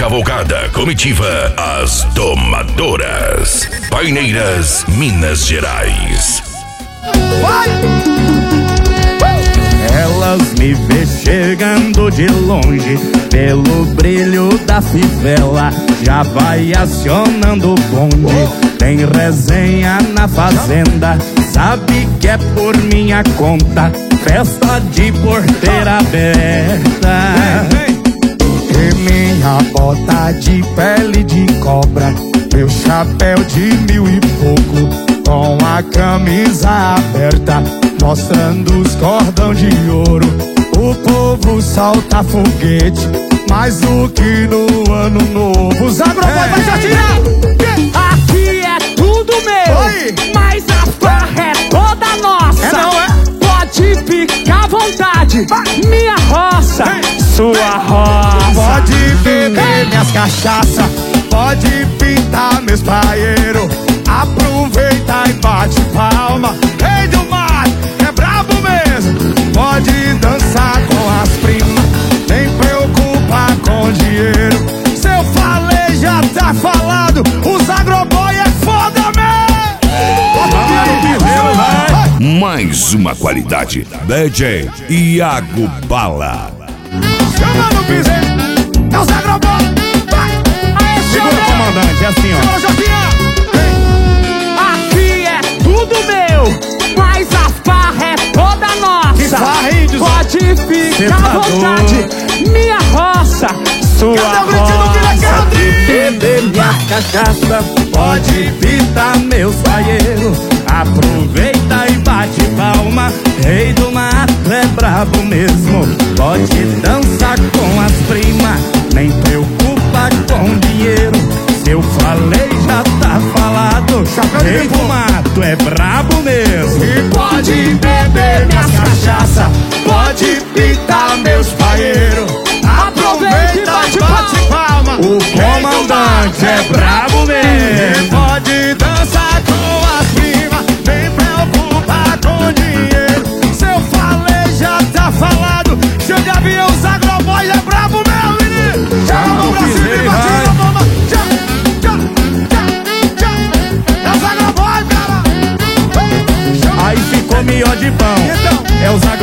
cavalgada comitiva As Domadoras. Paineiras, Minas Gerais. Vai! Elas me vê chegando de longe, pelo brilho da fivela, já vai acionando o bonde. Tem resenha na fazenda, sabe que é por minha conta, festa de porteira aberta. E minha bota de pele de cobra, meu chapéu de 1000 e pouco, com a camisa aberta, mostrando os cordão de ouro. O povo solta foguete, mais do que no ano novo. Os agrobóis vai já tirar. Aqui é tudo meu. Oi. Mas a farra é toda nossa. É não, é? Pode ficar à vontade. Minha roça, sua roça. Pode beber minhas cachaça, pode pintar meus paeiros. Aproveita e bate palma. Rei do mar, é brabo mesmo. Pode dançar com as primas, nem preocupa com dinheiro. Se eu falei, já tá falado. Os agroboy é foda mesmo. Mais uma qualidade. DJ Iago Bala. Chama no piseiro, é os agroboy. Vai! Segura, comandante, é assim, ó. Segura, Joquinha. Aqui é tudo meu, mas a farra é toda Que nossa. farra, índios? Pode ficar à vontade. Minha roça, sua Cadê o gritinho do Vila roça. Cadê? Beber minha cachaça, pode pitar meus paeiros. Aproveita e bate palma, rei do mato é brabo mesmo. Pode dançar com as primas, nem preocupa com dinheiro. Se eu falei, já tá falado. Rei do mato é brabo mesmo. E pode beber minhas cachaça, pode pintar meus paeiros. Aproveita e bate palma. O comandante é brabo E mesmo. pode dançar com as primas, nem preocupa com dinheiro. Se eu falei, já tá falado. Cheio de avião, os agroboy é brabo mesmo, menino. Chama o Brasil e bate na bomba. É os agroboy, cara. Aí ficou melhor de pão. Então. É os